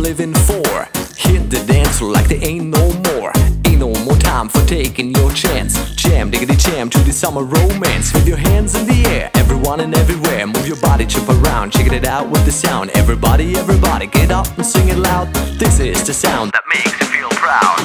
living for. Hit the dance floor like there ain't no more. Ain't no more time for taking your chance. Jam, diggity jam to the summer romance. With your hands in the air, everyone and everywhere. Move your body, chip around, checking it out with the sound. Everybody, everybody, get up and sing it loud. This is the sound that makes you feel proud.